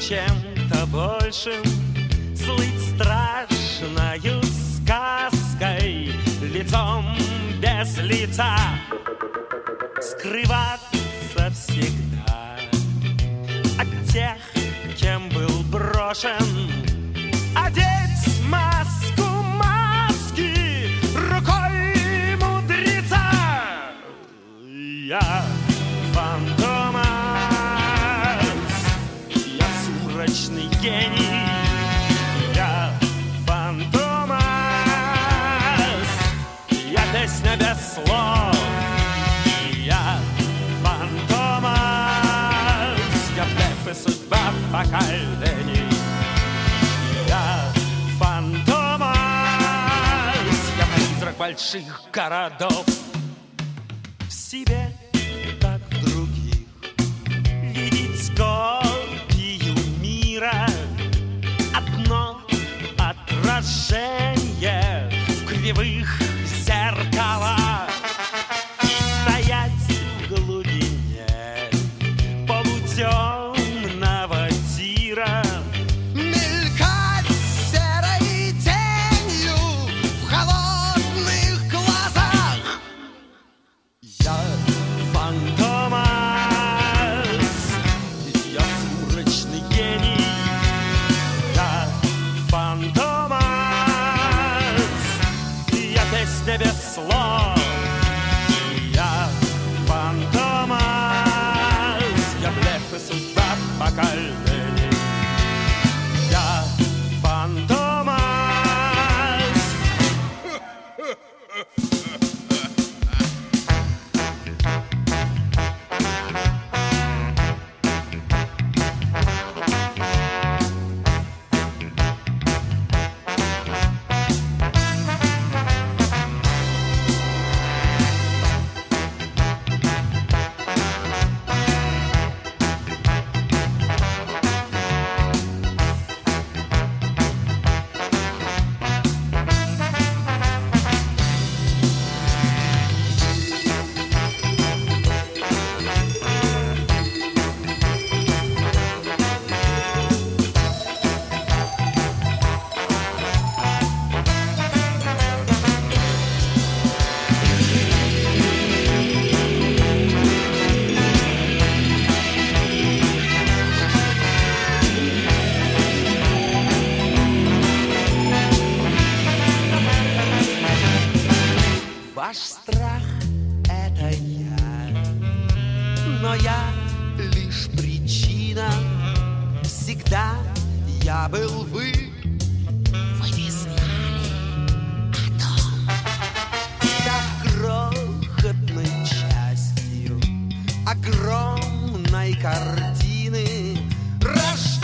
чем-то большим, слыть страшною сказкой, лицом без лица, скрываться всегда от тех, кем был брошен, одеть маску маски рукой мудреца. Я Фантомас, я сумрачный гений, я Фантомас, я песня без слов, я Фантомас, я блеф и судьба поколений, я Фантомас, я призрак больших городов. В себе, так в других, видеть копию мира, одно отражение в кривых зеркалах, и стоять в глубине полутемного тира, мелькать серой тенью в холодных глазах. я Фантомас, я сумрачный гений, я Фантомас, я песня без слов, я Фантомас, я блеф и судьба поколений, я Фантомас. Ваш страх — это я, но я лишь причина. Всегда я был вы. Вы не знали о том. Став крохотной частью огромной картины,